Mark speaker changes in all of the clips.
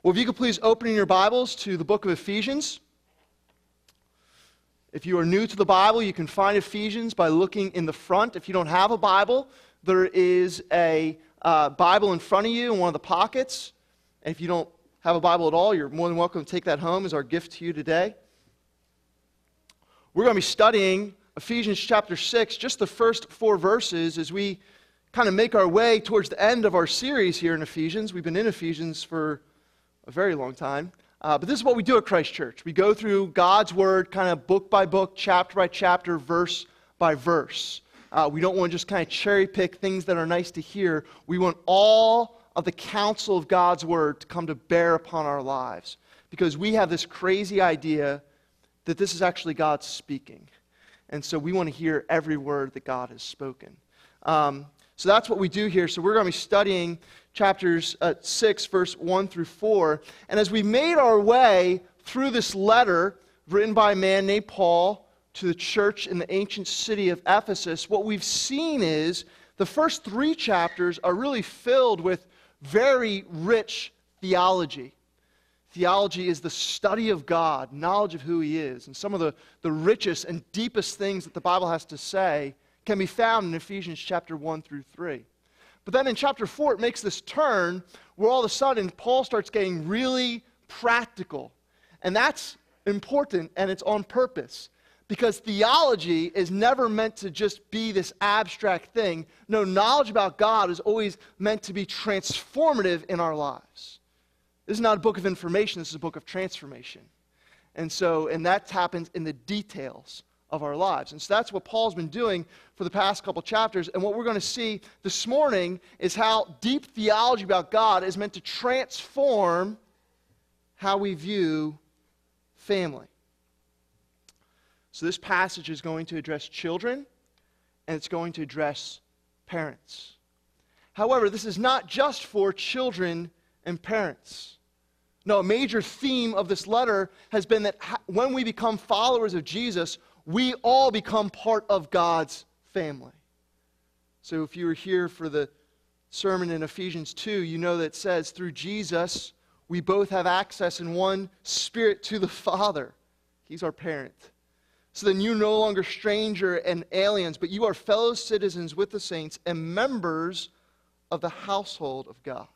Speaker 1: Well, if you could please open your Bibles to the book of Ephesians. If you are new to the Bible, you can find Ephesians by looking in the front. If you don't have a Bible, there is a Bible in front of you in one of the pockets. And if you don't have a Bible at all, you're more than welcome to take that home as our gift to you today. We're going to be studying Ephesians chapter 6, just the first 4 verses, as we kind of make our way towards the end of our series here in Ephesians. We've been in Ephesians for a very long time. But this is what we do at Christ Church. We go through God's Word kind of book by book, chapter by chapter, verse by verse. We don't want to just kind of cherry pick things that are nice to hear. We want all of the counsel of God's Word to come to bear upon our lives. Because we have this crazy idea that this is actually God speaking. And so we want to hear every word that God has spoken. So that's what we do here. So we're going to be studying chapters 6, verse 1 through 4. And as we made our way through this letter written by a man named Paul to the church in the ancient city of Ephesus, what we've seen is the first 3 chapters are really filled with very rich theology. Theology is the study of God, knowledge of who He is. And some of the richest and deepest things that the Bible has to say can be found in Ephesians chapter 1 through 3. But then in chapter 4, it makes this turn where all of a sudden Paul starts getting really practical. And that's important, and it's on purpose. Because theology is never meant to just be this abstract thing. No, knowledge about God is always meant to be transformative in our lives. This is not a book of information, this is a book of transformation. And that happens in the details of our lives. And so that's what Paul's been doing for the past couple chapters. And what we're going to see this morning is how deep theology about God is meant to transform how we view family. So this passage is going to address children, and it's going to address parents. However, this is not just for children and parents. No, a major theme of this letter has been that when we become followers of Jesus, we all become part of God's family. So if you were here for the sermon in Ephesians 2, you know that it says, through Jesus, we both have access in one spirit to the Father. He's our parent. So then you're no longer stranger and aliens, but you are fellow citizens with the saints and members of the household of God.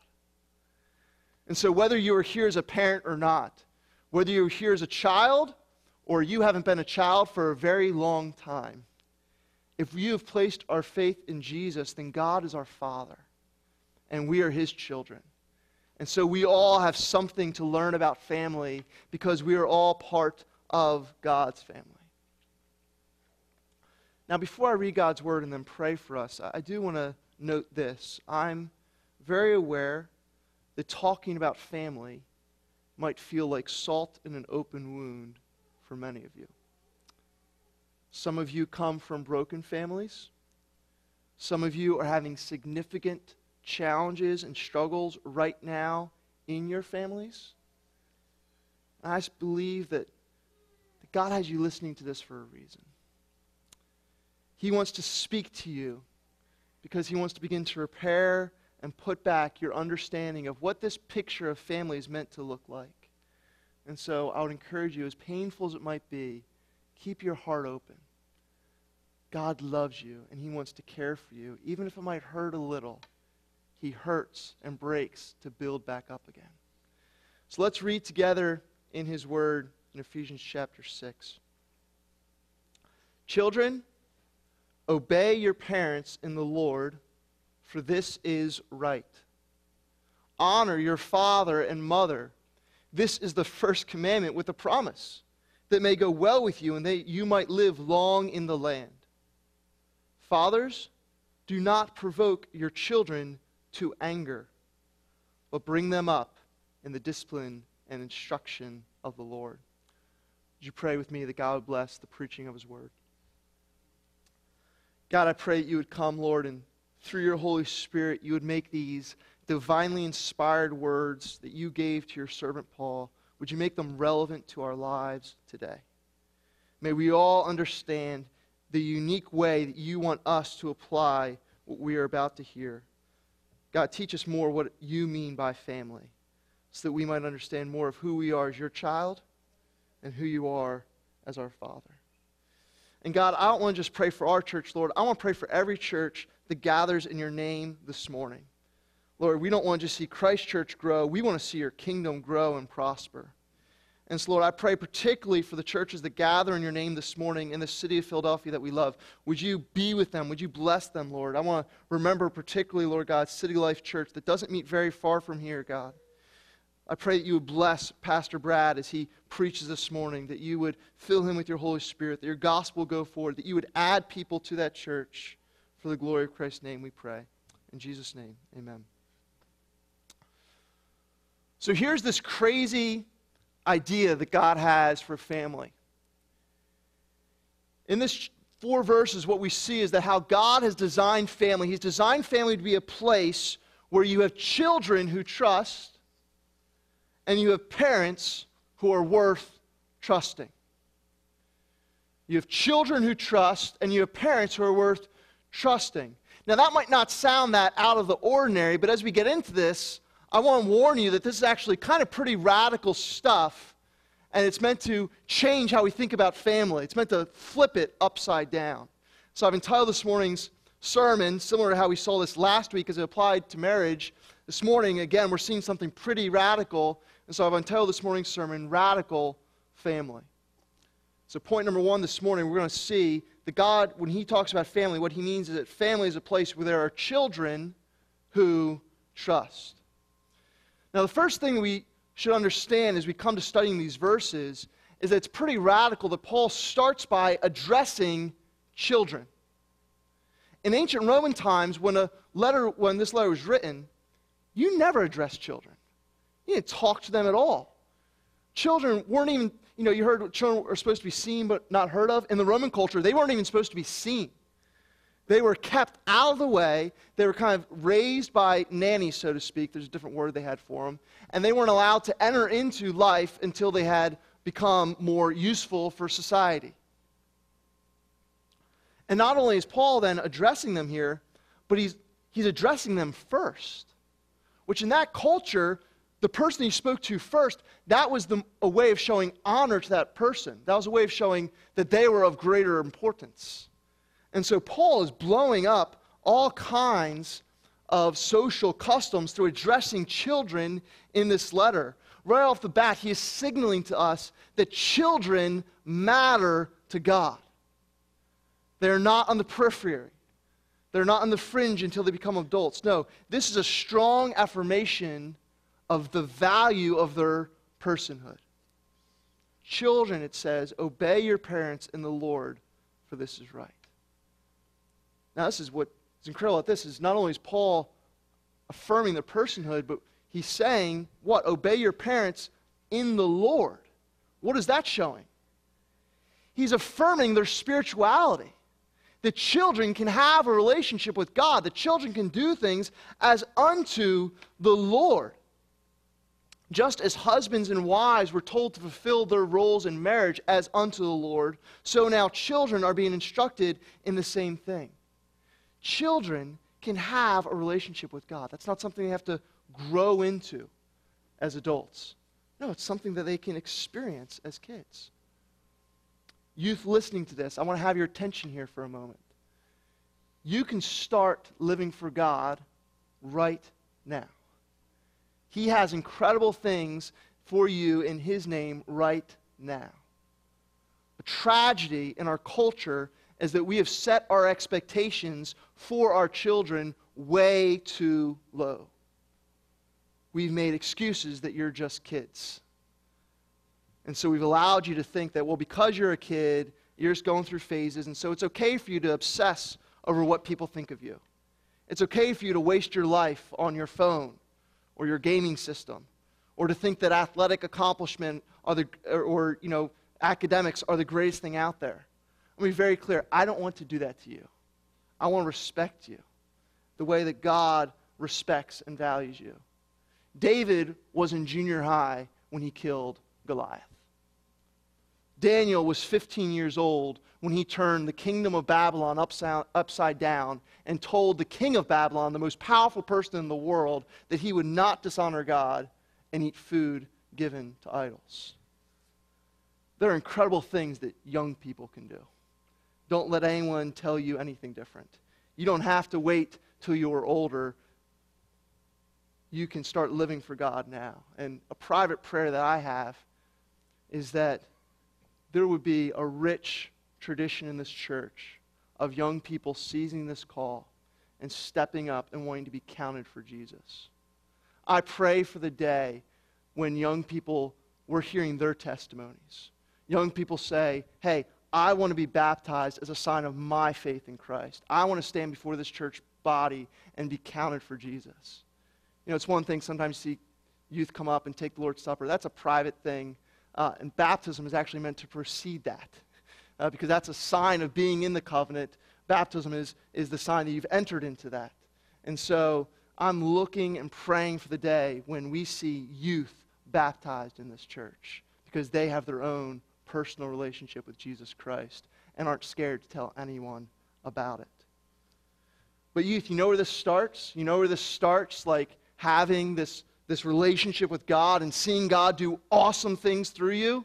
Speaker 1: And so whether you are here as a parent or not, whether you're here as a child or you haven't been a child for a very long time, if you have placed our faith in Jesus, then God is our Father, and we are His children. And so we all have something to learn about family because we are all part of God's family. Now, before I read God's Word and then pray for us, I do want to note this. I'm very aware that talking about family might feel like salt in an open wound for many of you. Some of you come from broken families. Some of you are having significant challenges and struggles right now in your families. And I just believe that God has you listening to this for a reason. He wants to speak to you because He wants to begin to repair and put back your understanding of what this picture of family is meant to look like. And so I would encourage you, as painful as it might be, keep your heart open. God loves you, and He wants to care for you. Even if it might hurt a little, He hurts and breaks to build back up again. So let's read together in His Word in Ephesians chapter 6. Children, obey your parents in the Lord, for this is right. Honor your father and mother. This is the first commandment with a promise, that it may go well with you and that you might live long in the land. Fathers, do not provoke your children to anger, but bring them up in the discipline and instruction of the Lord. Would you pray with me that God would bless the preaching of His Word? God, I pray that you would come, Lord, and through your Holy Spirit, you would make these divinely inspired words that you gave to your servant Paul, would you make them relevant to our lives today? May we all understand the unique way that you want us to apply what we are about to hear. God, teach us more what you mean by family. so that we might understand more of who we are as your child and who you are as our Father. And God, I don't want to just pray for our church, Lord. I want to pray for every church that gathers in your name this morning. Lord, we don't want to just see Christ Church grow. We want to see your kingdom grow and prosper. And so, Lord, I pray particularly for the churches that gather in your name this morning in the city of Philadelphia that we love. Would you be with them? Would you bless them, Lord? I want to remember particularly, Lord God, City Life Church that doesn't meet very far from here, God. I pray that you would bless Pastor Brad as he preaches this morning, that you would fill him with your Holy Spirit, that your gospel go forward, that you would add people to that church. For the glory of Christ's name we pray. In Jesus' name, amen. So here's this crazy idea that God has for family. In this 4 verses, what we see is that how God has designed family. He's designed family to be a place where you have children who trust, and you have parents who are worth trusting. You have children who trust, and you have parents who are worth trusting. Now, that might not sound that out of the ordinary, but as we get into this, I want to warn you that this is actually kind of pretty radical stuff, and it's meant to change how we think about family. It's meant to flip it upside down. So I've entitled this morning's sermon, similar to how we saw this last week as it applied to marriage. This morning, again, we're seeing something pretty radical, and so I've entitled this morning's sermon, Radical Family. So point number 1 this morning, we're going to see that God, when he talks about family, what he means is that family is a place where there are children who trust. Now, the first thing we should understand as we come to studying these verses is that it's pretty radical that Paul starts by addressing children. In ancient Roman times, when this letter was written, you never addressed children. You didn't talk to them at all. Children weren't even, you heard children are supposed to be seen but not heard of. In the Roman culture, they weren't even supposed to be seen. They were kept out of the way. They were kind of raised by nannies, so to speak. There's a different word they had for them. And they weren't allowed to enter into life until they had become more useful for society. And not only is Paul then addressing them here, but he's addressing them first, which in that culture, the person he spoke to first, that was a way of showing honor to that person. That was a way of showing that they were of greater importance. And so Paul is blowing up all kinds of social customs through addressing children in this letter. Right off the bat, he is signaling to us that children matter to God. They're not on the periphery. They're not on the fringe until they become adults. No, this is a strong affirmation of the value of their personhood. Children, it says, obey your parents in the Lord, for this is right. Now, this is what is incredible about this is not only is Paul affirming their personhood, but he's saying, what? Obey your parents in the Lord. What is that showing? He's affirming their spirituality. The children can have a relationship with God. The children can do things as unto the Lord. Just as husbands and wives were told to fulfill their roles in marriage as unto the Lord, so now children are being instructed in the same thing. Children can have a relationship with God. That's not something they have to grow into as adults. No, it's something that they can experience as kids. Youth listening to this, I want to have your attention here for a moment. You can start living for God right now. He has incredible things for you in his name right now. A tragedy in our culture is that we have set our expectations for our children way too low. We've made excuses that you're just kids. And so we've allowed you to think that, well, because you're a kid, you're just going through phases, and so it's okay for you to obsess over what people think of you. It's okay for you to waste your life on your phone or your gaming system, or to think that athletic accomplishment or academics are the greatest thing out there. Let me be very clear. I don't want to do that to you. I want to respect you the way that God respects and values you. David was in junior high when he killed Goliath. Daniel was 15 years old when he turned the kingdom of Babylon upside down and told the king of Babylon, the most powerful person in the world, that he would not dishonor God and eat food given to idols. There are incredible things that young people can do. Don't let anyone tell you anything different. You don't have to wait till you're older. You can start living for God now. And a private prayer that I have is that there would be a rich tradition in this church of young people seizing this call and stepping up and wanting to be counted for Jesus. I pray for the day when young people, we're hearing their testimonies. Young people say, hey, I want to be baptized as a sign of my faith in Christ. I want to stand before this church body and be counted for Jesus. You know, it's one thing sometimes you see youth come up and take the Lord's Supper. That's a private thing. And baptism is actually meant to precede that. Because that's a sign of being in the covenant. Baptism is the sign that you've entered into that. And so I'm looking and praying for the day when we see youth baptized in this church. Because they have their own personal relationship with Jesus Christ and aren't scared to tell anyone about it. But youth, you know where this starts? You know where this starts? Like having this relationship with God and seeing God do awesome things through you?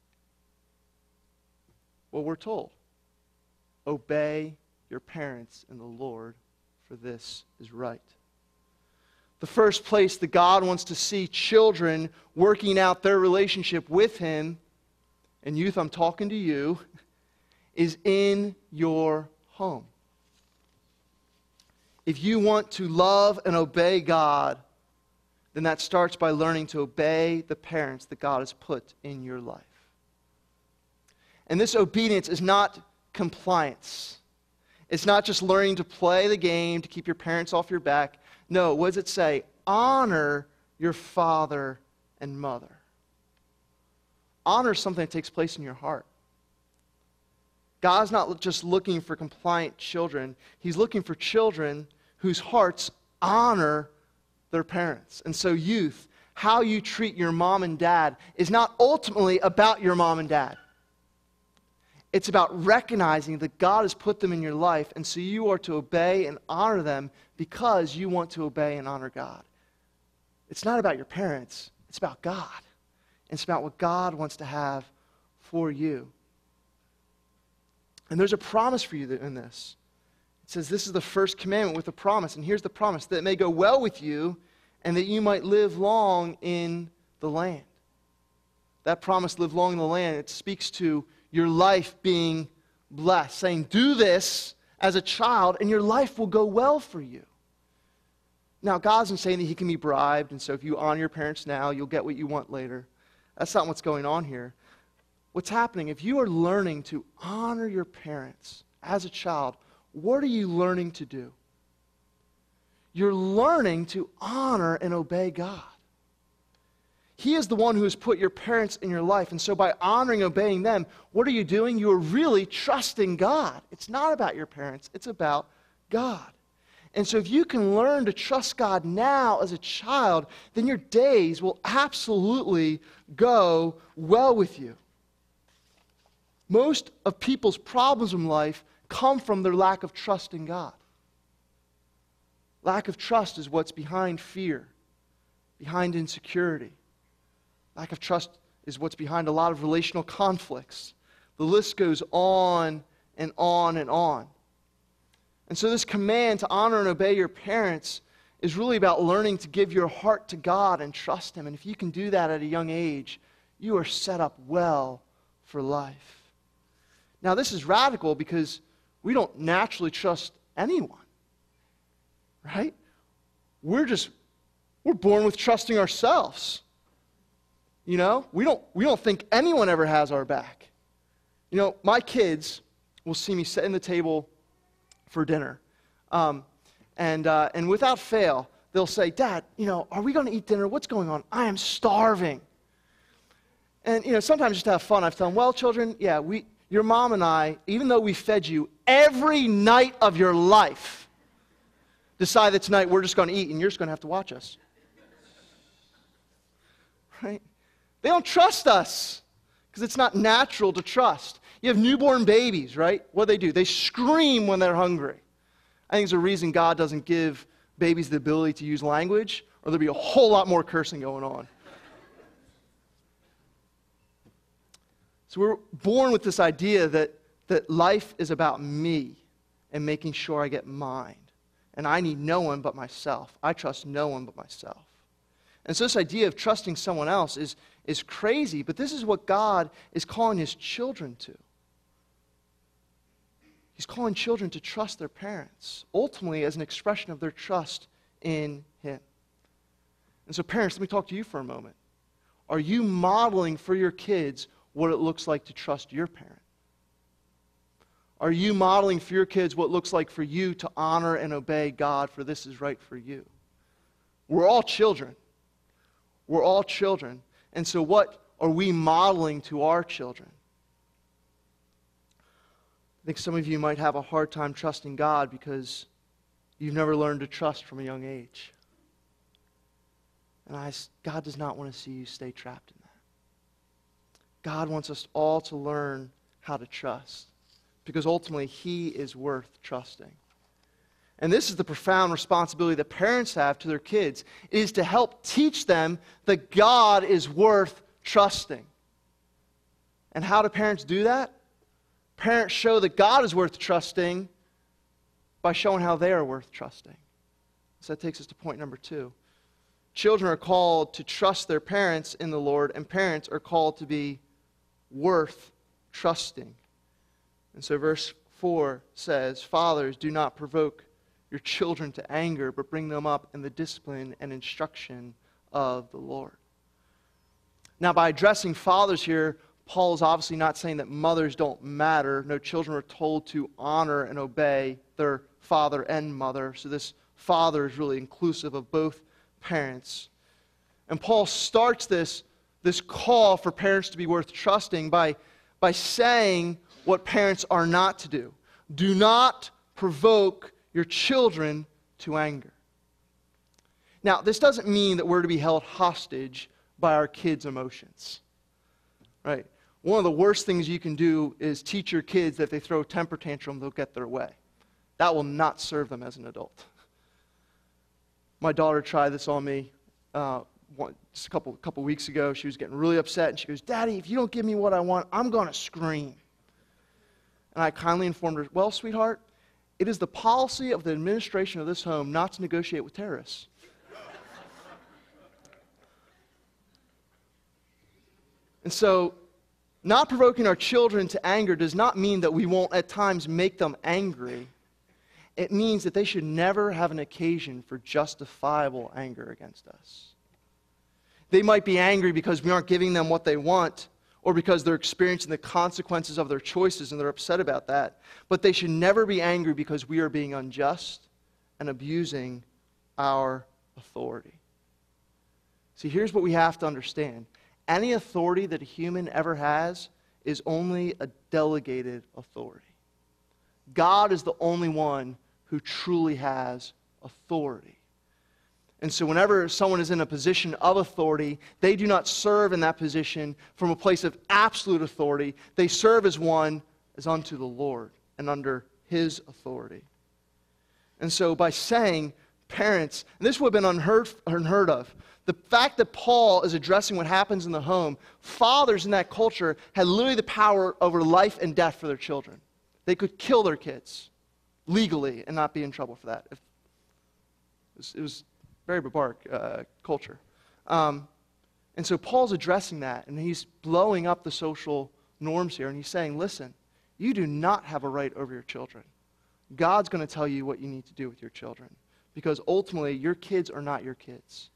Speaker 1: Well, we're told, obey your parents in the Lord, for this is right. The first place that God wants to see children working out their relationship with Him, and youth, I'm talking to you, is in your home. If you want to love and obey God, then that starts by learning to obey the parents that God has put in your life. And this obedience is not compliance. It's not just learning to play the game to keep your parents off your back. No, what does it say? Honor your father and mother. Honor is something that takes place in your heart. God's not just looking for compliant children. He's looking for children whose hearts honor their parents. And so youth, how you treat your mom and dad is not ultimately about your mom and dad. It's about recognizing that God has put them in your life, and so you are to obey and honor them because you want to obey and honor God. It's not about your parents. It's about God. It's about what God wants to have for you. And there's a promise for you in this. It says this is the first commandment with a promise. And here's the promise, that it may go well with you and that you might live long in the land. That promise, live long in the land, it speaks to your life being blessed. Saying, do this as a child and your life will go well for you. Now, God isn't saying that He can be bribed, and so if you honor your parents now, you'll get what you want later. That's not what's going on here. What's happening, if you are learning to honor your parents as a child, what are you learning to do? You're learning to honor and obey God. He is the one who has put your parents in your life. And so by honoring and obeying them, what are you doing? You are really trusting God. It's not about your parents. It's about God. And so if you can learn to trust God now as a child, then your days will absolutely go well with you. Most of people's problems in life come from their lack of trust in God. Lack of trust is what's behind fear, behind insecurity. Lack of trust is what's behind a lot of relational conflicts. The list goes on and on and on. And so this command to honor and obey your parents is really about learning to give your heart to God and trust Him. And if you can do that at a young age, you are set up well for life. Now, this is radical because we don't naturally trust anyone, right? We're born with trusting ourselves. You know, we don't think anyone ever has our back. You know, my kids will see me setting the table for dinner, and without fail, they'll say, "Dad, you know, are we going to eat dinner? What's going on? I am starving." And you know, sometimes just to have fun, I've told them, "Well, children, yeah, your mom and I, even though we fed you every night of your life, decide that tonight we're just going to eat, and you're just going to have to watch us." Right? They don't trust us because it's not natural to trust. You have newborn babies, right? What do? They scream when they're hungry. I think there's a reason God doesn't give babies the ability to use language, or there'd be a whole lot more cursing going on, So we're born with this idea that life is about me and making sure I get mine. And I need no one but myself. I trust no one but myself. And so this idea of trusting someone else is crazy, but this is what God is calling his children to. He's calling children to trust their parents, ultimately as an expression of their trust in him. And so parents, let me talk to you for a moment. Are you modeling for your kids what it looks like to trust your parent? Are you modeling for your kids what it looks like for you to honor and obey God, for this is right for you? We're all children. We're all children. And so what are we modeling to our children? I think some of you might have a hard time trusting God because you've never learned to trust from a young age. And God does not want to see you stay trapped in that. God wants us all to learn how to trust, because ultimately he is worth trusting. And this is the profound responsibility that parents have to their kids, is to help teach them that God is worth trusting. And how do parents do that? Parents show that God is worth trusting by showing how they are worth trusting. So that takes us to point number 2. Children are called to trust their parents in the Lord, and parents are called to be worth trusting. And so verse 4 says, "Fathers, do not provoke your children to anger, but bring them up in the discipline and instruction of the Lord." Now, by addressing fathers here, Paul is obviously not saying that mothers don't matter. No, children are told to honor and obey their father and mother. So this father is really inclusive of both parents. And Paul starts this call for parents to be worth trusting by saying what parents are not to do. Do not provoke your children to anger. Now, this doesn't mean that we're to be held hostage by our kids' emotions. Right? One of the worst things you can do is teach your kids that if they throw a temper tantrum, they'll get their way. That will not serve them as an adult. My daughter tried this on me just a couple weeks ago. She was getting really upset, and she goes, "Daddy, if you don't give me what I want, I'm going to scream." And I kindly informed her, "Well, sweetheart, it is the policy of the administration of this home not to negotiate with terrorists." And so, not provoking our children to anger does not mean that we won't at times make them angry. It means that they should never have an occasion for justifiable anger against us. They might be angry because we aren't giving them what they want, or because they're experiencing the consequences of their choices and they're upset about that. But they should never be angry because we are being unjust and abusing our authority. See, here's what we have to understand. Any authority that a human ever has is only a delegated authority. God is the only one who truly has authority. And so whenever someone is in a position of authority, they do not serve in that position from a place of absolute authority. They serve as one as unto the Lord and under his authority. And so by saying, parents, and this would have been unheard of, the fact that Paul is addressing what happens in the home, fathers in that culture had literally the power over life and death for their children. They could kill their kids legally and not be in trouble for that. It was very barbaric culture. And so Paul's addressing that, and he's blowing up the social norms here, and he's saying, listen, you do not have a right over your children. God's going to tell you what you need to do with your children, because ultimately your kids are not your kids.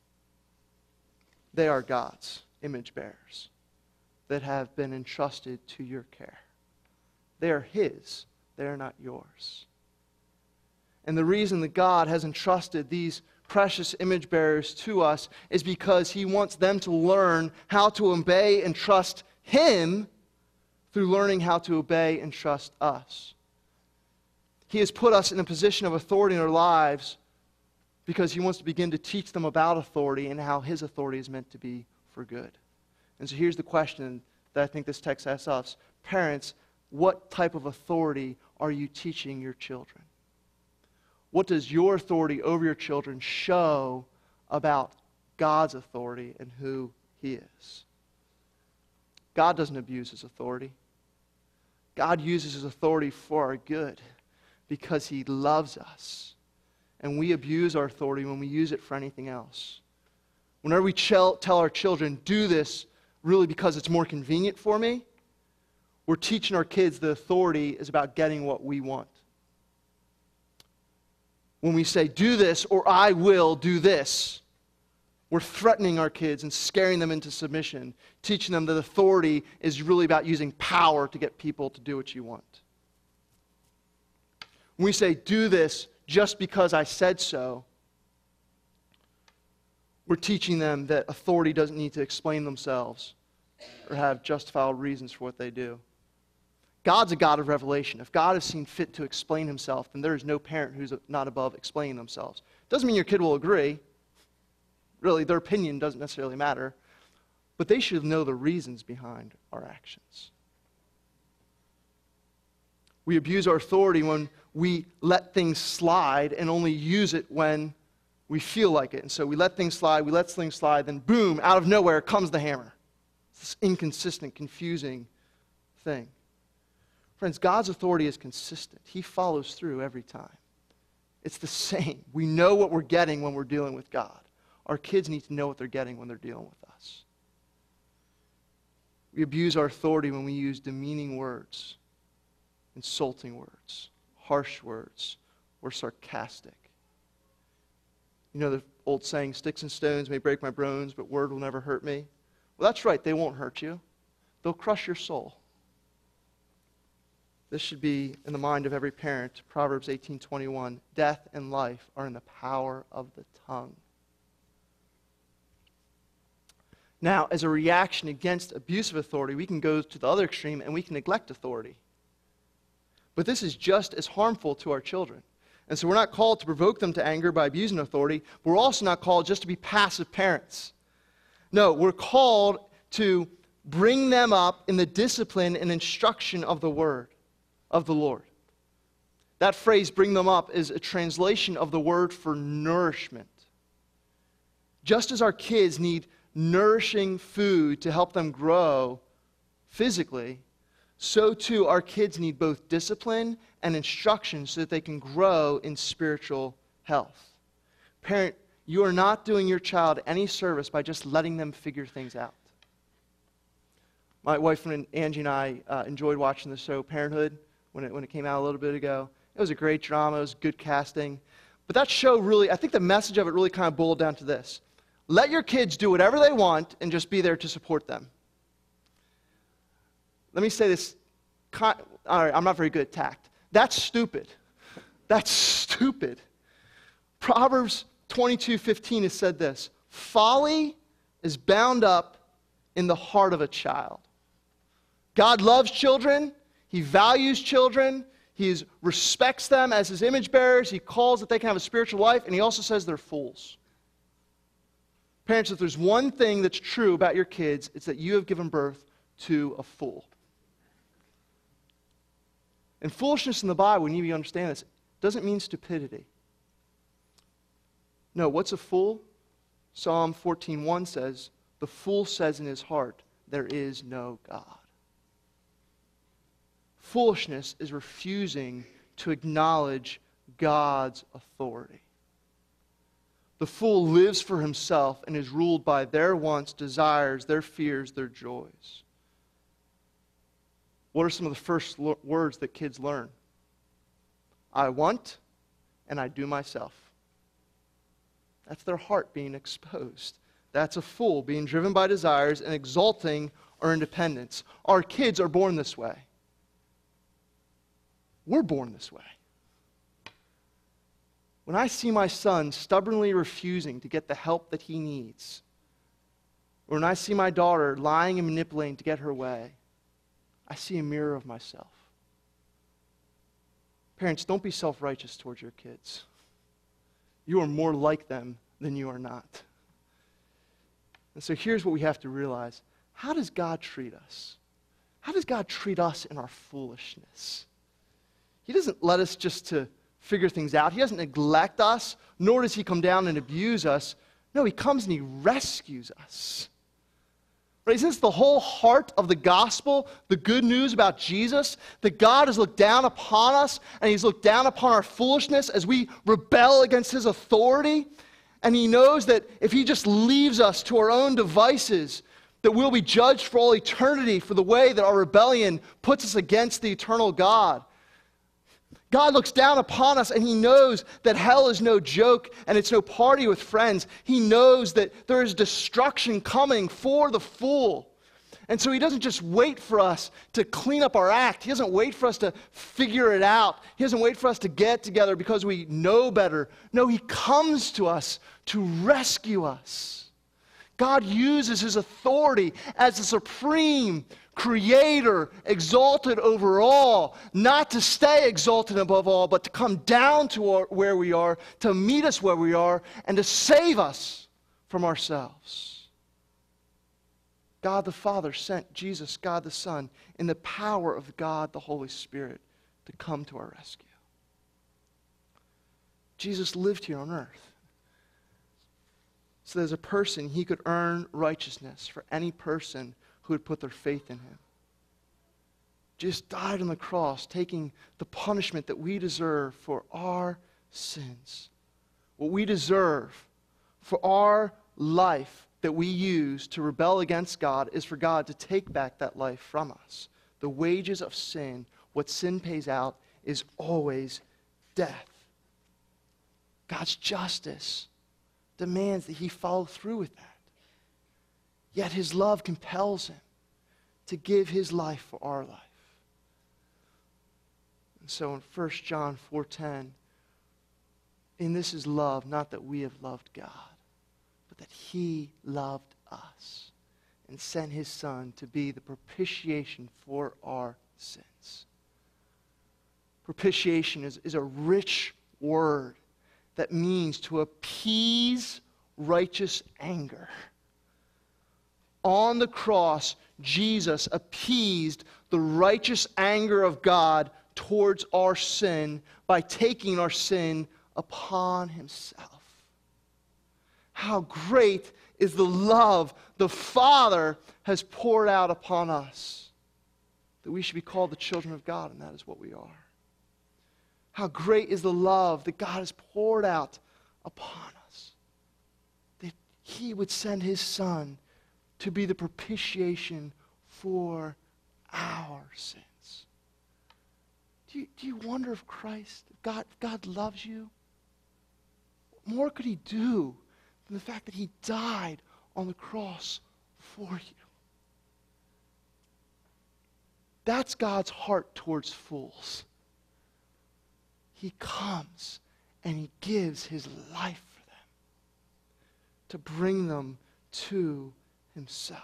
Speaker 1: They are God's image bearers that have been entrusted to your care. They are his. They are not yours. And the reason that God has entrusted these precious image bearers to us is because he wants them to learn how to obey and trust him through learning how to obey and trust us. He has put us in a position of authority in our lives because he wants to begin to teach them about authority and how his authority is meant to be for good. And so here's the question that I think this text asks us. Parents, what type of authority are you teaching your children? What does your authority over your children show about God's authority and who he is? God doesn't abuse his authority. God uses his authority for our good because he loves us. And we abuse our authority when we use it for anything else. Whenever we tell our children, do this really because it's more convenient for me, we're teaching our kids the authority is about getting what we want. When we say, do this or I will do this, we're threatening our kids and scaring them into submission, teaching them that authority is really about using power to get people to do what you want. When we say, do this just because I said so, we're teaching them that authority doesn't need to explain themselves or have justifiable reasons for what they do. God's a God of revelation. If God has seen fit to explain himself, then there is no parent who's not above explaining themselves. Doesn't mean your kid will agree. Really, their opinion doesn't necessarily matter. But they should know the reasons behind our actions. We abuse our authority when we let things slide and only use it when we feel like it. And so we let things slide, then boom, out of nowhere comes the hammer. It's this inconsistent, confusing thing. Friends, God's authority is consistent. He follows through every time. It's the same. We know what we're getting when we're dealing with God. Our kids need to know what they're getting when they're dealing with us. We abuse our authority when we use demeaning words, insulting words, harsh words, or sarcastic. You know the old saying, sticks and stones may break my bones, but word will never hurt me. Well, that's right. They won't hurt you. They'll crush your soul. This should be in the mind of every parent. Proverbs 18:21, death and life are in the power of the tongue. Now, as a reaction against abusive authority, we can go to the other extreme and we can neglect authority. But this is just as harmful to our children. And so we're not called to provoke them to anger by abusing authority, but we're also not called just to be passive parents. No, we're called to bring them up in the discipline and instruction of the Word of the Lord. That phrase, bring them up, is a translation of the word for nourishment. Just as our kids need nourishing food to help them grow physically, so too our kids need both discipline and instruction so that they can grow in spiritual health. Parent, you are not doing your child any service by just letting them figure things out. My wife and Angie and I enjoyed watching the show Parenthood when it came out a little bit ago. It was a great drama. It was good casting. But that show really, I think the message of it really kind of boiled down to this. Let your kids do whatever they want and just be there to support them. Let me say this. All right, I'm not very good at tact. That's stupid. That's stupid. Proverbs 22:15 has said this. Folly is bound up in the heart of a child. God loves children. He values children. He respects them as his image bearers. He calls that they can have a spiritual life. And he also says they're fools. Parents, if there's one thing that's true about your kids, it's that you have given birth to a fool. And foolishness in the Bible, we need to understand this, doesn't mean stupidity. No, what's a fool? Psalm 14:1 says, the fool says in his heart, there is no God. Foolishness is refusing to acknowledge God's authority. The fool lives for himself and is ruled by their wants, desires, their fears, their joys. What are some of the first words that kids learn? I want and I do myself. That's their heart being exposed. That's a fool being driven by desires and exalting our independence. Our kids are born this way. We're born this way. When I see my son stubbornly refusing to get the help that he needs, or when I see my daughter lying and manipulating to get her way, I see a mirror of myself. Parents, don't be self-righteous towards your kids. You are more like them than you are not. And so here's what we have to realize. How does God treat us? How does God treat us in our foolishness? He doesn't let us just to figure things out. He doesn't neglect us, nor does he come down and abuse us. No, he comes and he rescues us. Right? Isn't this the whole heart of the gospel, the good news about Jesus? That God has looked down upon us, and he's looked down upon our foolishness as we rebel against his authority. And he knows that if he just leaves us to our own devices, that we'll be judged for all eternity for the way that our rebellion puts us against the eternal God. God looks down upon us, and he knows that hell is no joke and it's no party with friends. He knows that there is destruction coming for the fool. And so he doesn't just wait for us to clean up our act. He doesn't wait for us to figure it out. He doesn't wait for us to get together because we know better. No, he comes to us to rescue us. God uses his authority as the supreme creator, exalted over all, not to stay exalted above all, but to come down to where we are, to meet us where we are, and to save us from ourselves. God the Father sent Jesus, God the Son, in the power of God the Holy Spirit to come to our rescue. Jesus lived here on earth, so that as a person, he could earn righteousness for any person who would put their faith in him. Jesus died on the cross, taking the punishment that we deserve for our sins. What we deserve for our life that we use to rebel against God is for God to take back that life from us. The wages of sin, what sin pays out, is always death. God's justice demands that he follow through with that. Yet his love compels him to give his life for our life. And so in 1 John 4:10, in this is love, not that we have loved God, but that he loved us and sent his Son to be the propitiation for our sins. Propitiation is a rich word that means to appease righteous anger. On the cross, Jesus appeased the righteous anger of God towards our sin by taking our sin upon himself. How great is the love the Father has poured out upon us, that we should be called the children of God, and that is what we are. How great is the love that God has poured out upon us, that he would send his Son to be the propitiation for our sins. Do you wonder if God loves you? What more could he do than the fact that he died on the cross for you? That's God's heart towards fools. He comes and he gives his life for them to bring them to himself.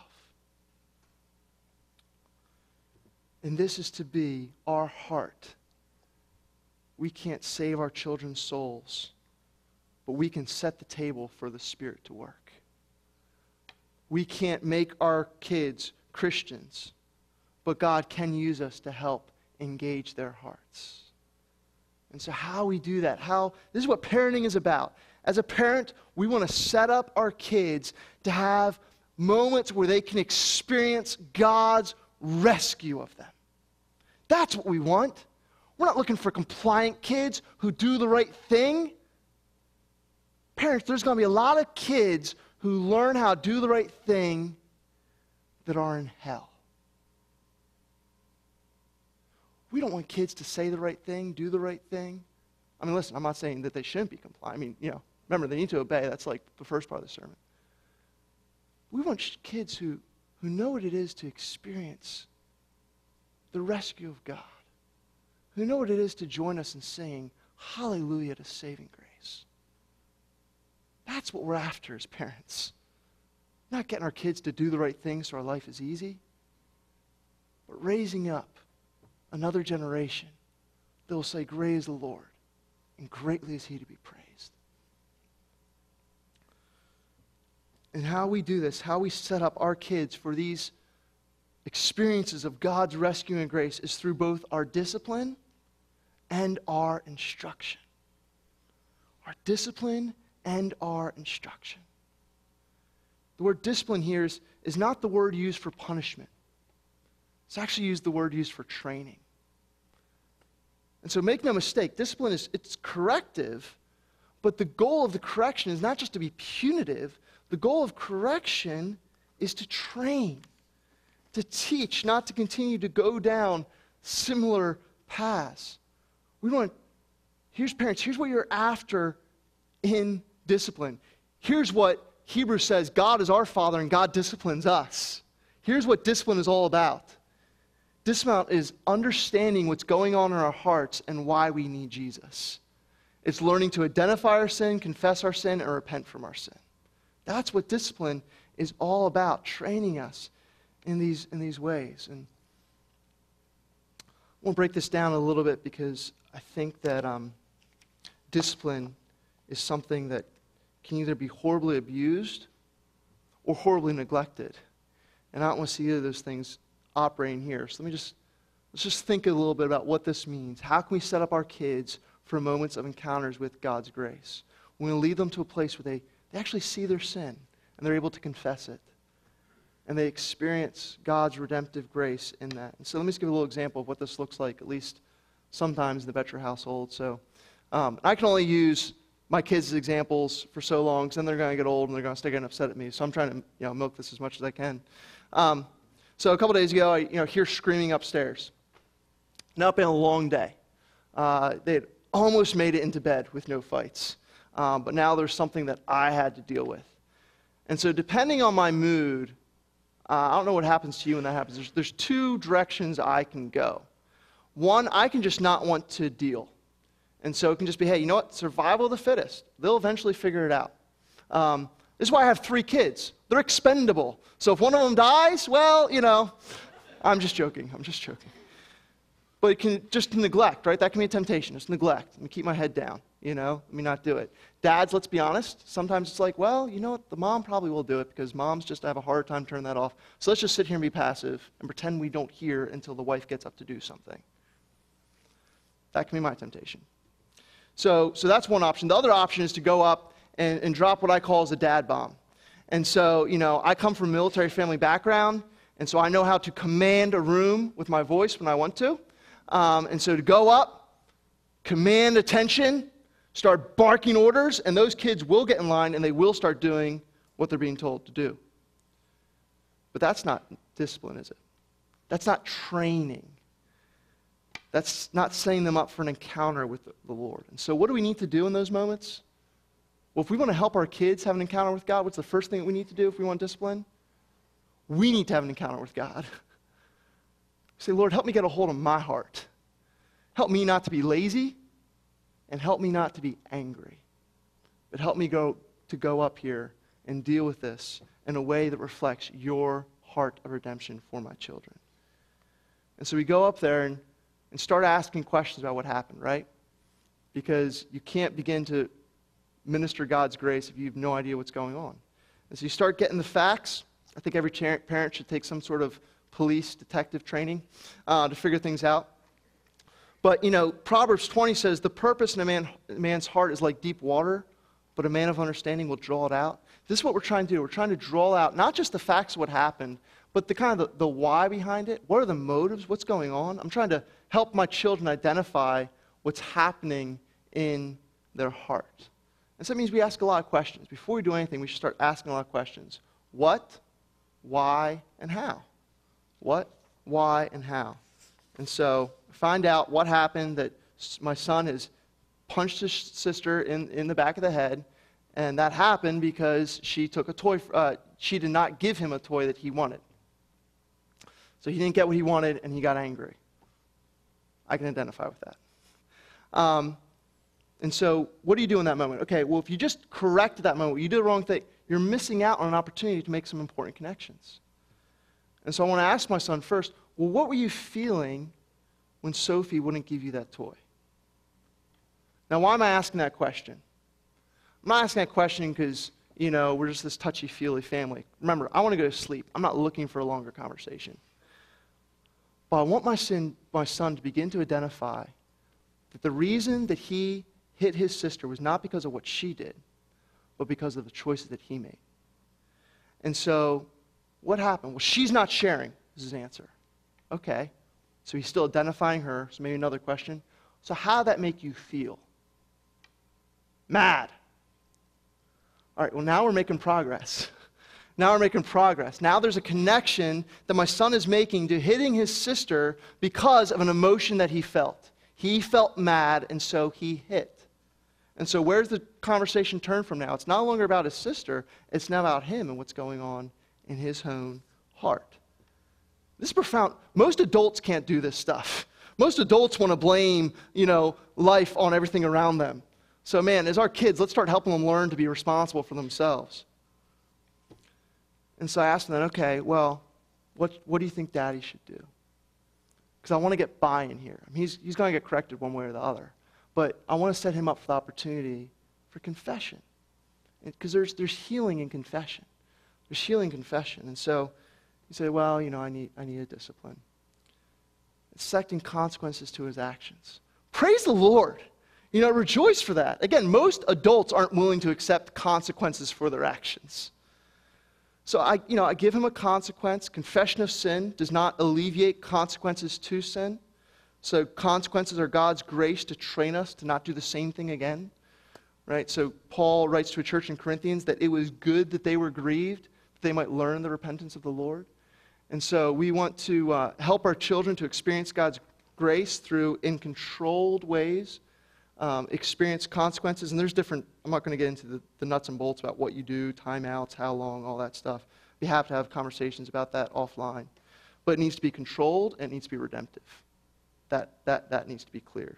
Speaker 1: And this is to be our heart. We can't save our children's souls, but we can set the table for the Spirit to work. We can't make our kids Christians, but God can use us to help engage their hearts. And so how we do that, this is what parenting is about. As a parent, we want to set up our kids to have moments where they can experience God's rescue of them. That's what we want. We're not looking for compliant kids who do the right thing. Parents, there's going to be a lot of kids who learn how to do the right thing that are in hell. We don't want kids to say the right thing, do the right thing. I mean, listen, I'm not saying that they shouldn't be compliant. I mean, remember, they need to obey. That's like the first part of the sermon. We want kids who know what it is to experience the rescue of God, who know what it is to join us in saying hallelujah to saving grace. That's what we're after as parents. Not getting our kids to do the right thing so our life is easy, but raising up another generation that will say, great is the Lord, and greatly is he to be praised. And how we do this, how we set up our kids for these experiences of God's rescue and grace is through both our discipline and our instruction. Our discipline and our instruction. The word discipline here is not the word used for punishment. It's actually the word used for training. And so make no mistake, discipline it's corrective, but the goal of the correction is not just to be punitive. The goal of correction is to train, to teach, not to continue to go down similar paths. Here's parents, here's what you're after in discipline. Here's what Hebrews says, God is our Father and God disciplines us. Here's what discipline is all about. Discipline is understanding what's going on in our hearts and why we need Jesus. It's learning to identify our sin, confess our sin, and repent from our sin. That's what discipline is all about, training us in these ways. And I want to break this down a little bit because I think that discipline is something that can either be horribly abused or horribly neglected. And I don't want to see either of those things operating here. So let's just think a little bit about what this means. How can we set up our kids for moments of encounters with God's grace? We want to lead them to a place where they actually see their sin and they're able to confess it. And they experience God's redemptive grace in that. And so let me just give a little example of what this looks like, at least sometimes in the Betcher household. So I can only use my kids as examples for so long, because then they're going to get old and they're going to start getting upset at me. So I'm trying to milk this as much as I can. So a couple days ago, I hear screaming upstairs. Now it's been a long day. They had almost made it into bed with no fights. But now there's something that I had to deal with. And so depending on my mood, I don't know what happens to you when that happens. There's two directions I can go. One, I can just not want to deal. And so it can just be, hey, you know what? Survival of the fittest. They'll eventually figure it out. This is why I have 3 kids. They're expendable. So if one of them dies, well, I'm just joking. But it can just neglect, right? That can be a temptation. Just neglect. Let me keep my head down, let me not do it. Dads, let's be honest. Sometimes it's like, well, you know what? The mom probably will do it because moms just have a hard time turning that off. So let's just sit here and be passive and pretend we don't hear until the wife gets up to do something. That can be my temptation. So that's one option. The other option is to go up and drop what I call as a dad bomb. And so, I come from a military family background, and so I know how to command a room with my voice when I want to. And so to go up, command attention, start barking orders, and those kids will get in line and they will start doing what they're being told to do. But that's not discipline, is it? That's not training. That's not setting them up for an encounter with the Lord. And so what do we need to do in those moments? Well, if we want to help our kids have an encounter with God, what's the first thing that we need to do if we want discipline? We need to have an encounter with God. Say, Lord, help me get a hold of my heart. Help me not to be lazy, and help me not to be angry. But help me go up here and deal with this in a way that reflects your heart of redemption for my children. And so we go up there and start asking questions about what happened, right? Because you can't begin to minister God's grace if you have no idea what's going on. And so you start getting the facts. I think every parent should take some sort of police detective training to figure things out. But, Proverbs 20 says, the purpose in a man's heart is like deep water, but a man of understanding will draw it out. This is what we're trying to do. We're trying to draw out not just the facts of what happened, but the kind of the why behind it. What are the motives? What's going on? I'm trying to help my children identify what's happening in their heart. And so that means we ask a lot of questions. Before we do anything, we should start asking a lot of questions. What, why, and how? What, why, and how? And so find out what happened, that my son has punched his sister in the back of the head, and that happened because she took a toy. She did not give him a toy that he wanted. So he didn't get what he wanted, and he got angry. I can identify with that. And so what do you do in that moment? Okay, well, if you just correct that moment, you did the wrong thing, you're missing out on an opportunity to make some important connections. And so I want to ask my son first, well, what were you feeling when Sophie wouldn't give you that toy? Now, why am I asking that question? I'm not asking that question because, we're just this touchy-feely family. Remember, I want to go to sleep. I'm not looking for a longer conversation. But I want my son to begin to identify that the reason that he hit his sister was not because of what she did, but because of the choices that he made. And so what happened? Well, she's not sharing, is his answer. Okay. So he's still identifying her. So maybe another question. So how did that make you feel? Mad. All right, well, now we're making progress. Now we're making progress. Now there's a connection that my son is making to hitting his sister because of an emotion that he felt. He felt mad, and so he hit. And so where's the conversation turn from now? It's no longer about his sister. It's now about him and what's going on in his own heart. This is profound. Most adults can't do this stuff. Most adults want to blame, life on everything around them. So man, as our kids, let's start helping them learn to be responsible for themselves. And so I asked them, okay, well, what do you think Daddy should do? Because I want to get buy-in here. I mean, he's going to get corrected one way or the other. But I want to set him up for the opportunity for confession. Because there's healing in confession. There's healing in confession. And so he said, well, I need a discipline. Expecting consequences to his actions. Praise the Lord. Rejoice for that. Again, most adults aren't willing to accept consequences for their actions. So I give him a consequence. Confession of sin does not alleviate consequences to sin. So consequences are God's grace to train us to not do the same thing again. Right? So Paul writes to a church in Corinthians that it was good that they were grieved, that they might learn the repentance of the Lord. And so we want to help our children to experience God's grace through, in controlled ways, experience consequences. And there's different, I'm not going to get into the nuts and bolts about what you do, timeouts, how long, all that stuff. We have to have conversations about that offline. But it needs to be controlled and it needs to be redemptive. That needs to be clear.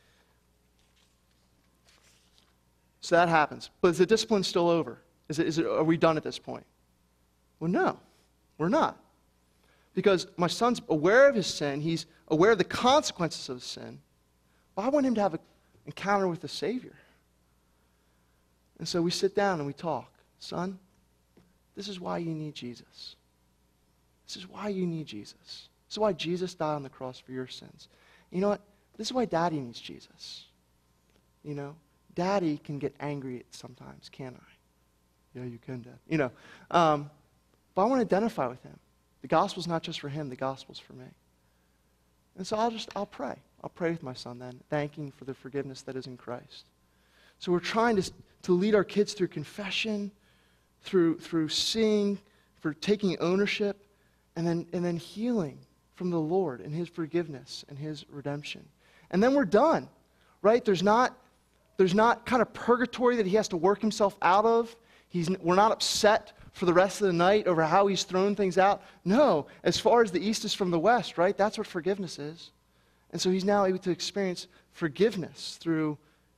Speaker 1: So that happens. But is the discipline still over? Are we done at this point? Well, no, we're not. Because my son's aware of his sin. He's aware of the consequences of his sin. But I want him to have an encounter with the Savior. And so we sit down and we talk. Son, this is why you need Jesus. This is why you need Jesus. This is why Jesus died on the cross for your sins. You know what? This is why Daddy needs Jesus. Daddy can get angry sometimes, can't I? Yeah, you can, Dad. But I want to identify with him. The gospel's not just for him, the gospel's for me. And so I'll pray. I'll pray with my son then, thanking for the forgiveness that is in Christ. So we're trying to lead our kids through confession, through seeing, for taking ownership, and then healing from the Lord and his forgiveness and his redemption. And then we're done, right? There's not kind of purgatory that he has to work himself out of. We're not upset for the rest of the night over how he's thrown things out. No, as far as the east is from the west, right? That's what forgiveness is. And so he's now able to experience forgiveness through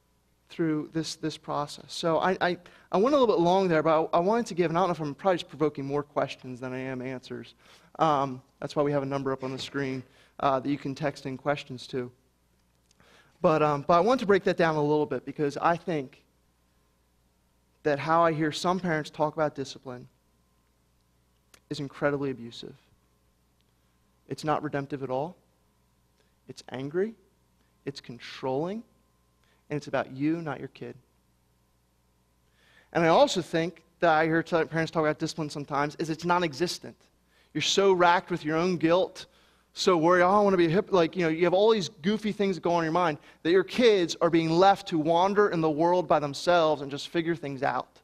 Speaker 1: this process. So I went a little bit long there, but I wanted to give, and I don't know if I'm probably just provoking more questions than I am answers. That's why we have a number up on the screen that you can text in questions to. But I want to break that down a little bit because I think that how I hear some parents talk about discipline is incredibly abusive. It's not redemptive at all. It's angry. It's controlling. And it's about you, not your kid. And I also think that I hear parents talk about discipline sometimes is it's non-existent. You're so racked with your own guilt, so worried, I want to be you have all these goofy things that go on in your mind, that your kids are being left to wander in the world by themselves and just figure things out.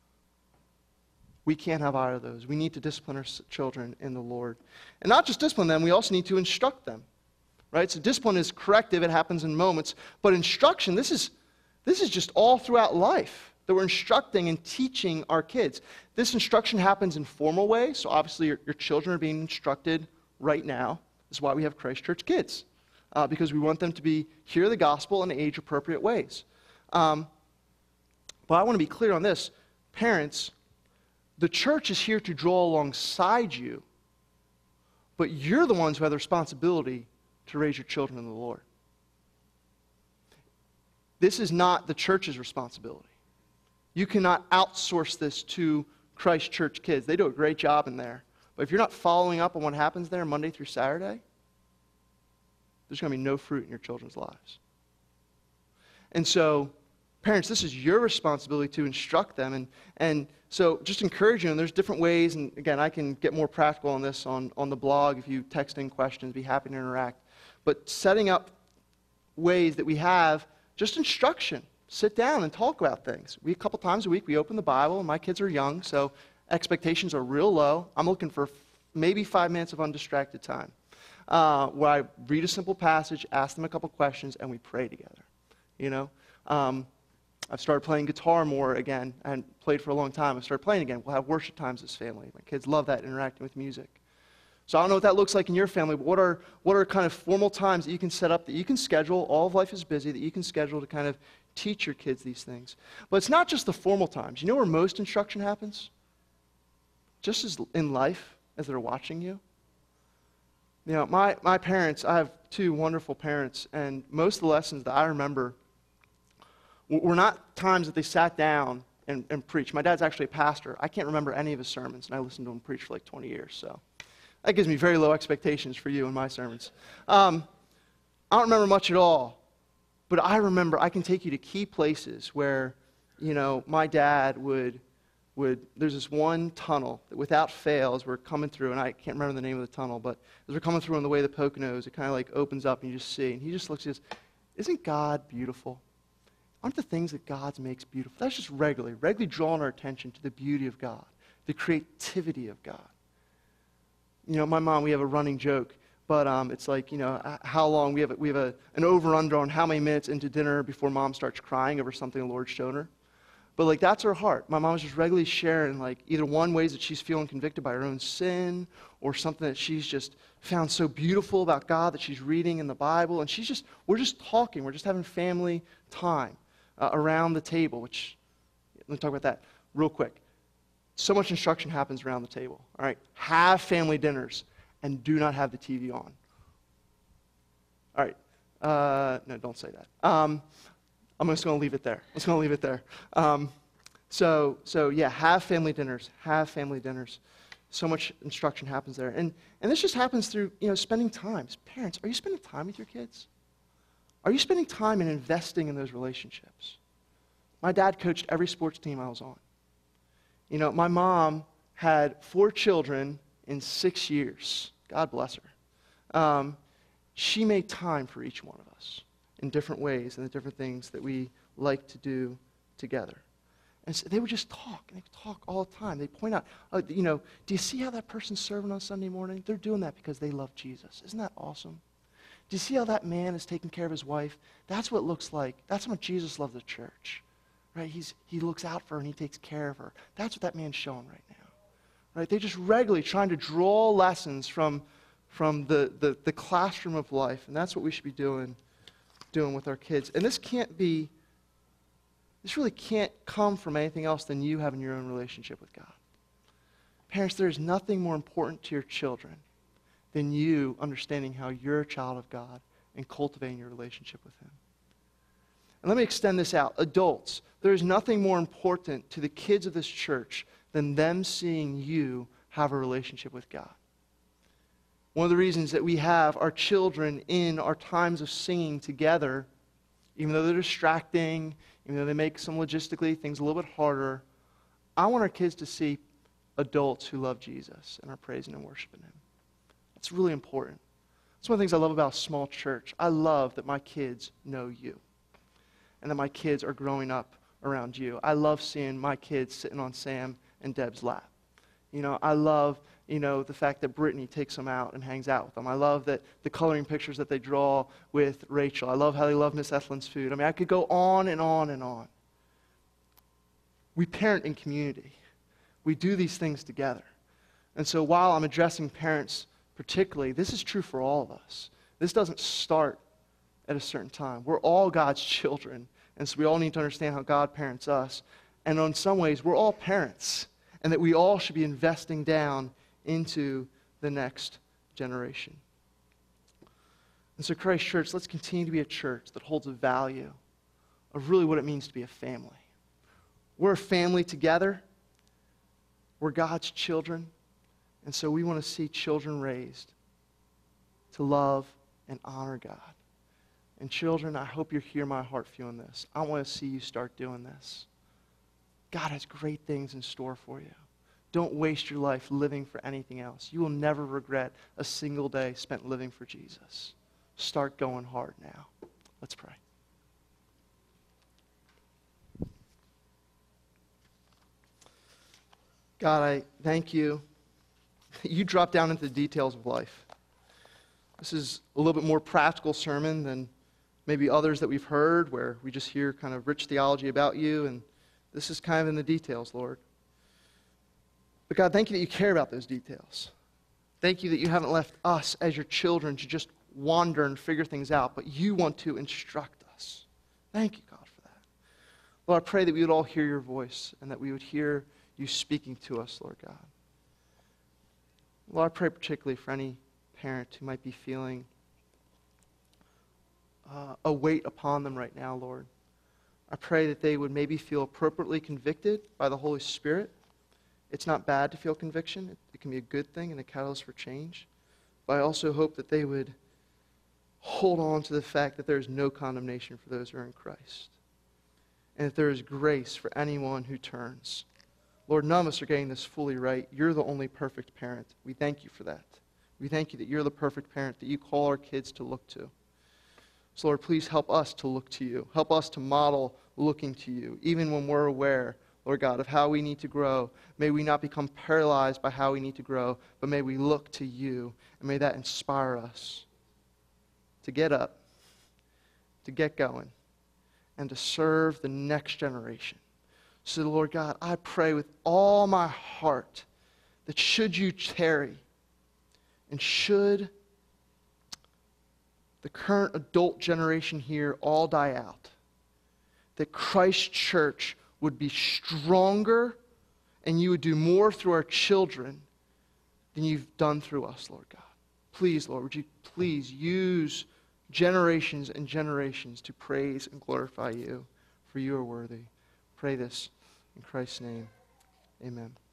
Speaker 1: We can't have either of those. We need to discipline our children in the Lord. And not just discipline them, we also need to instruct them. Right? So discipline is corrective, it happens in moments. But instruction, this is just all throughout life, that we're instructing and teaching our kids. This instruction happens in formal ways, so obviously your children are being instructed right now. This is why we have Christ Church Kids, because we want them to hear the gospel in age-appropriate ways. But I want to be clear on this. Parents, the church is here to draw alongside you, but you're the ones who have the responsibility to raise your children in the Lord. This is not the church's responsibility. You cannot outsource this to Christ Church Kids. They do a great job in there. But if you're not following up on what happens there Monday through Saturday, there's going to be no fruit in your children's lives. And so parents, this is your responsibility to instruct them. And so just encourage you, and there's different ways, and again, I can get more practical on this on the blog. If you text in questions, be happy to interact. But setting up ways that we have just instruction. Sit down and talk about things. A couple times a week, we open the Bible, and my kids are young, so expectations are real low. I'm looking for maybe 5 minutes of undistracted time where I read a simple passage, ask them a couple questions, and we pray together. You know, I've started playing guitar more again. I hadn't played for a long time. I started playing again. We'll have worship times as family. My kids love that, interacting with music. So I don't know what that looks like in your family, but what are kind of formal times that you can set up, that you can schedule? All of life is busy, that you can schedule to kind of teach your kids these things. But it's not just the formal times. You know where most instruction happens? Just as in life, as they're watching you. You know, my parents, I have 2 wonderful parents, and most of the lessons that I remember were not times that they sat down and preached. My dad's actually a pastor. I can't remember any of his sermons, and I listened to him preach for like 20 years, so that gives me very low expectations for you and my sermons. I don't remember much at all, but I remember I can take you to key places where, you know, my dad would there's this one tunnel that without fail, as we're coming through, and I can't remember the name of the tunnel, but as we're coming through on the way to the Poconos, it kind of like opens up and you just see, and he just looks and says, "Isn't God beautiful? Aren't the things that God makes beautiful?" That's just regularly drawing our attention to the beauty of God, the creativity of God. You know, my mom, we have a running joke, but it's like, you know, how long, we have an over-under on how many minutes into dinner before mom starts crying over something the Lord's shown her. But like, that's her heart. My mom is just regularly sharing, like, either one, ways that she's feeling convicted by her own sin, or something that she's just found so beautiful about God that she's reading in the Bible, and we're just talking, we're just having family time around the table, which, let me talk about that real quick. So much instruction happens around the table. All right, have family dinners and do not have the TV on. All right, no, don't say that. I'm just going to leave it there. So yeah, have family dinners. Have family dinners. So much instruction happens there, and this just happens through, you know, spending time. Parents, are you spending time with your kids? Are you spending time and investing in those relationships? My dad coached every sports team I was on. You know, my mom had 4 children in 6 years. God bless her. She made time for each one of us in different ways and the different things that we like to do together. And so they would just talk, and they would talk all the time. They point out, you know, do you see how that person's serving on Sunday morning? They're doing that because they love Jesus. Isn't that awesome? Do you see how that man is taking care of his wife? That's what it looks like. That's how much Jesus loved the church. Right? He looks out for her and he takes care of her. That's what that man's showing right now. Right? They're just regularly trying to draw lessons from the classroom of life, and that's what we should be doing with our kids. And this really can't come from anything else than you having your own relationship with God. Parents, there's nothing more important to your children than you understanding how you're a child of God and cultivating your relationship with Him. And let me extend this out. Adults, there is nothing more important to the kids of this church than them seeing you have a relationship with God. One of the reasons that we have our children in our times of singing together, even though they're distracting, even though they make some logistically things a little bit harder, I want our kids to see adults who love Jesus and are praising and worshiping Him. It's really important. That's one of the things I love about a small church. I love that my kids know you and that my kids are growing up around you. I love seeing my kids sitting on Sam and Deb's lap. You know, I love, you know, the fact that Brittany takes them out and hangs out with them. I love that the coloring pictures that they draw with Rachel. I love how they love Miss Ethlyn's food. I mean, I could go on and on and on. We parent in community. We do these things together. And so while I'm addressing parents particularly, this is true for all of us. This doesn't start at a certain time. We're all God's children, and so we all need to understand how God parents us. And in some ways, we're all parents, and that we all should be investing down into the next generation. And so, Christ Church, let's continue to be a church that holds a value of really what it means to be a family. We're a family together. We're God's children. And so we want to see children raised to love and honor God. And children, I hope you hear my heart feeling this. I want to see you start doing this. God has great things in store for you. Don't waste your life living for anything else. You will never regret a single day spent living for Jesus. Start going hard now. Let's pray. God, I thank you. You drop down into the details of life. This is a little bit more practical sermon than maybe others that we've heard where we just hear kind of rich theology about you, and this is kind of in the details, Lord. But God, thank you that you care about those details. Thank you that you haven't left us as your children to just wander and figure things out, but you want to instruct us. Thank you, God, for that. Lord, I pray that we would all hear your voice and that we would hear you speaking to us, Lord God. Lord, I pray particularly for any parent who might be feeling a weight upon them right now, Lord. I pray that they would maybe feel appropriately convicted by the Holy Spirit. It's not bad to feel conviction. It can be a good thing and a catalyst for change. But I also hope that they would hold on to the fact that there is no condemnation for those who are in Christ. And that there is grace for anyone who turns. Lord, none of us are getting this fully right. You're the only perfect parent. We thank you for that. We thank you that you're the perfect parent that you call our kids to look to. So Lord, please help us to look to you. Help us to model looking to you, even when we're aware, Lord God, of how we need to grow. May we not become paralyzed by how we need to grow, but may we look to you, and may that inspire us to get up, to get going, and to serve the next generation. So, Lord God, I pray with all my heart that should you tarry, and should the current adult generation here all die out, that Christ Church would be stronger and you would do more through our children than you've done through us, Lord God. Please, Lord, would you please use generations and generations to praise and glorify you, for you are worthy. Pray this in Christ's name. Amen.